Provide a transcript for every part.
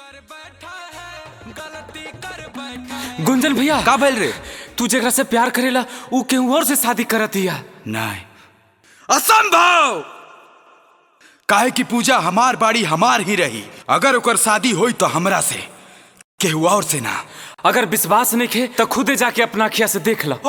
गुंजन भैया का भइल रे? तू जेकरा से प्यार करेला ऊ केहू और से शादी करत हिया। नहीं, असंभव। काहे की पूजा हमार बाड़ी हमार ही रही। अगर ओकर शादी होई तो हमरा से, केहू और से ना। अगर विश्वास नहीं खे तो खुदे जाके अपना अखिया से देख लो।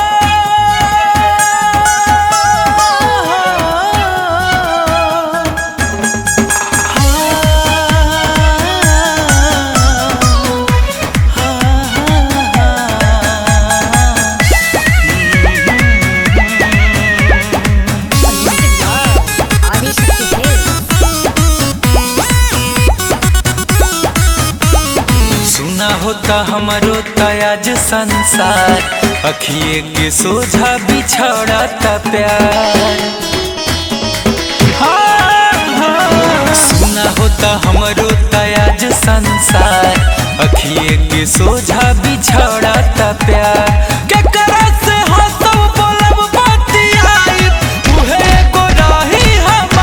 होता हमारो तयाज संसार, अखिए के सोझा बिछड़ता प्यार। सुना होता हमारो तयाज संसार, अखिए के सोझा बिछड़ता प्यार। केकरा से हंसब बोलब बतियाई, उहे एगो रही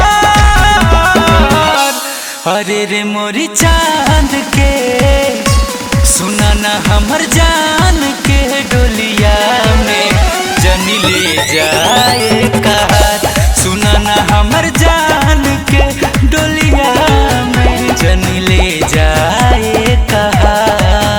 हमार। अरे रे मोरी चांद के सुना ना हमर जान के डोलिया में जनी ले जाए कहार। सुना ना हमर जान के डोलिया में जनी ले जाए कहार।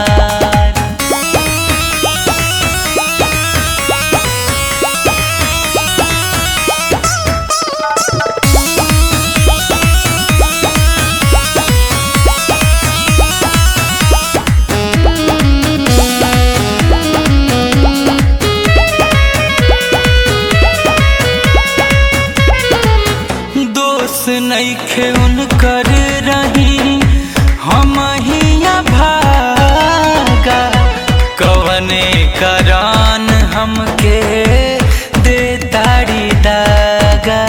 नइखे उनकर रही हम हिया भागा, कवने करान हमके दे ताड़ी दागा।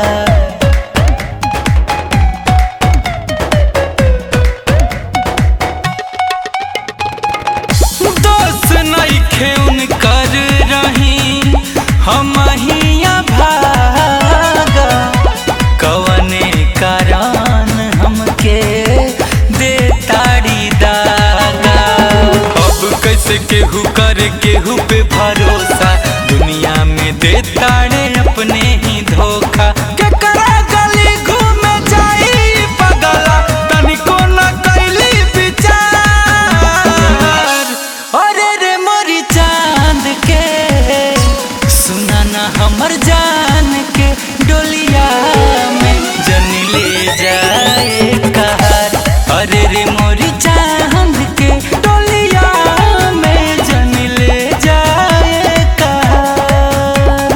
दोस्त नइखे उनकर रही हम हिया भागा, कवने करान हमके दे ताड़ी दागा। अब कैसे केहू करे केहू पे भरोसा, दुनिया में दे ताड़े अपने ही धोखा। केकरा गली घूमे जाई पगला, तनिको न कैली विचार। अरे रे मोरी चांद के सुना ना हमर जान के डोलिया जनी ले जाए कहार। अरे रे मोरी चांद के डोलिया में जनी ले जाए कहार।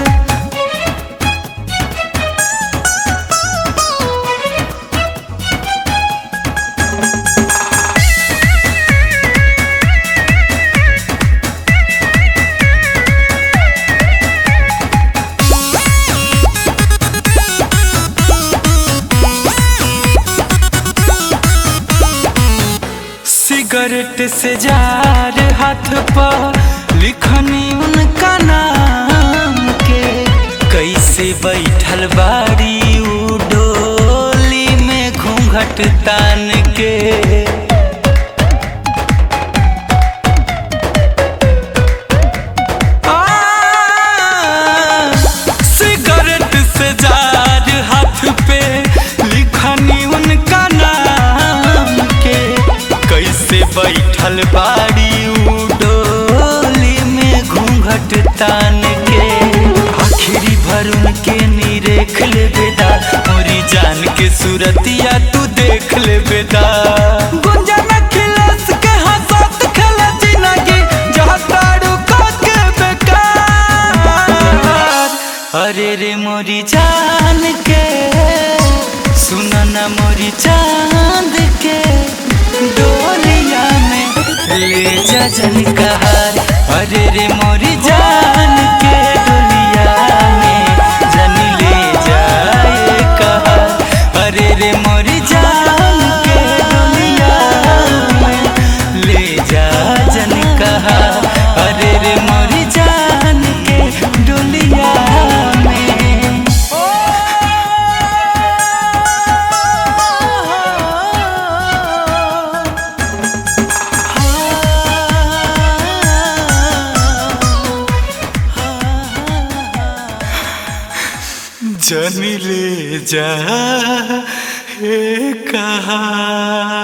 सिगरेट से जार हाथ पर लिखनी उनका नाम के, कैसे बैठल बाड़ी उ डोली में घूंघट तान के। सिगरेट से जार हाथ पे लिखनी उनका नाम के, कैसे बैठल बाड़ी उ डोली में घूंघट तान के। आखिरी भर उनके निरेख ले बेदा, मोरी जान के सूरतिया तू देख ले बेदा। गुंजन खिलस के हंसत खेले जिंदगी, जहाँ तारू के बेकार। अरे रे मोरी जान के सुना ना मोरी चांद के डोलिया में ले जा जन कहार। अरे रे मोरी जान के डोलिया में जन ले जाए कहार। अरे रे मोरी जान के डोलिया में ले जा जन कहार। अरे रे मोरी जान के डोलिया में। जन ले जा हे कहा।